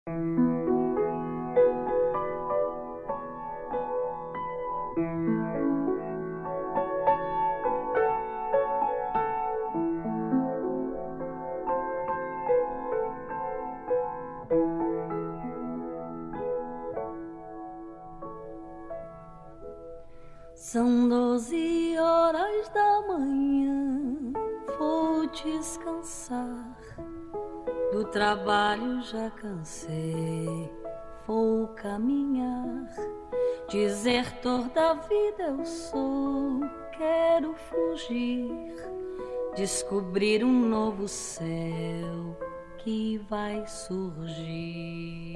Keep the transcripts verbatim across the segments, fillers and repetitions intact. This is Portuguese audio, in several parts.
São doze horas da manhã, vou descansar. Do trabalho já cansei, vou caminhar. Desertor da vida eu sou, quero fugir. Descobrir um novo céu que vai surgir.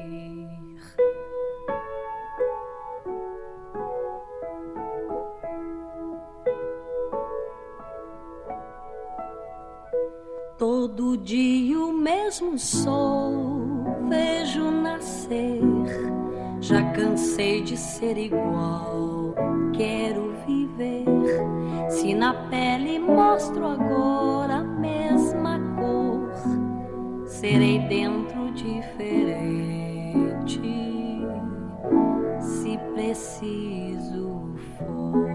Todo dia o mesmo sol vejo nascer. Já cansei de ser igual, quero viver. Se na pele mostro agora a mesma cor, serei dentro diferente, se preciso for.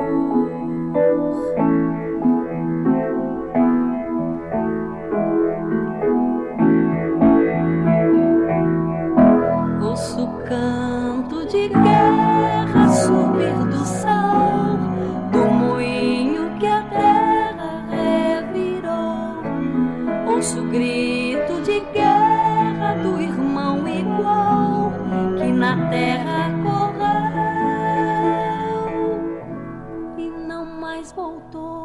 Ouço canto de guerra subir do sal, do moinho que a terra revirou. Ouço grito de guerra do irmão igual que na terra correu e não mais voltou.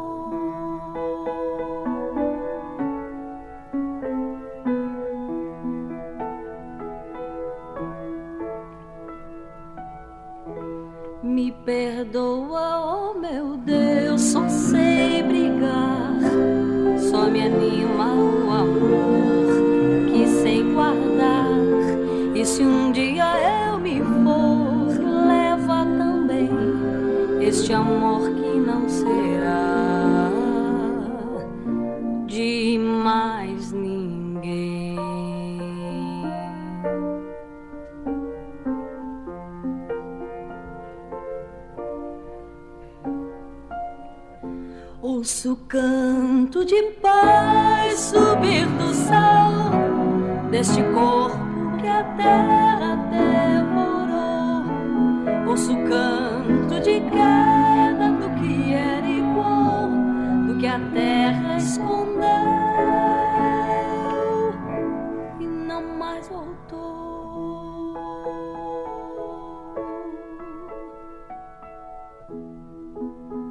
Me perdoa, oh meu Deus, só sei brigar. Só me anima o amor que sei guardar. E se um dia eu me for, leva também este amor que não será de mais ninguém. Ouço canto de paz subir do sal, deste corpo que a terra devorou. Ouço canto de queda do que era igual, do que a terra escondeu e não mais voltou.